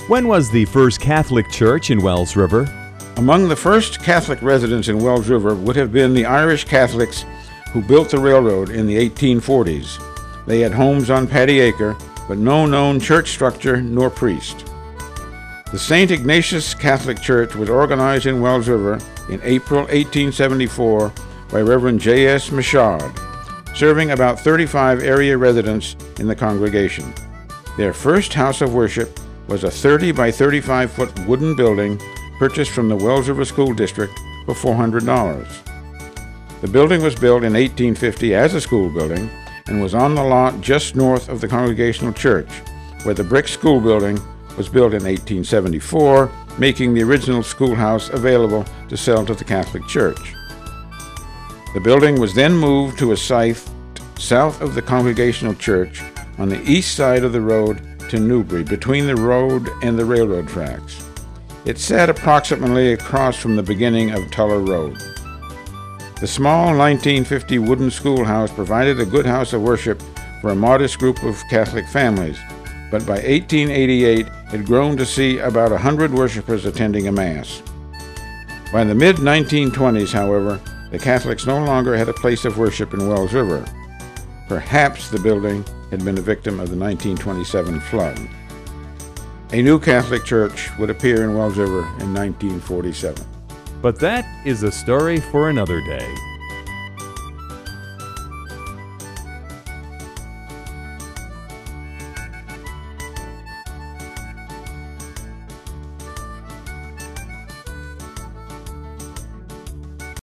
When was the first Catholic church in Wells River? Among the first Catholic residents in Wells River would have been the Irish Catholics who built the railroad in the 1840s. They had homes on Paddy Acre, but no known church structure nor priest. The St. Ignatius Catholic Church was organized in Wells River in April 1874 by Reverend J.S. Michaud, serving about 35 area residents in the congregation. Their first house of worship was a 30 by 35-foot wooden building purchased from the Wells River School District for $400. The building was built in 1850 as a school building and was on the lot just north of the Congregational Church, where the brick school building was built in 1874, making the original schoolhouse available to sell to the Catholic Church. The building was then moved to a site south of the Congregational Church on the east side of the road to Newbury, between the road and the railroad tracks. It sat approximately across from the beginning of Tuller Road. The small 1950 wooden schoolhouse provided a good house of worship for a modest group of Catholic families, but by 1888 it had grown to see about 100 worshipers attending a Mass. By the mid-1920s, however, the Catholics no longer had a place of worship in Wells River. Perhaps the building had been a victim of the 1927 flood. A new Catholic church would appear in Wells River in 1947. But that is a story for another day.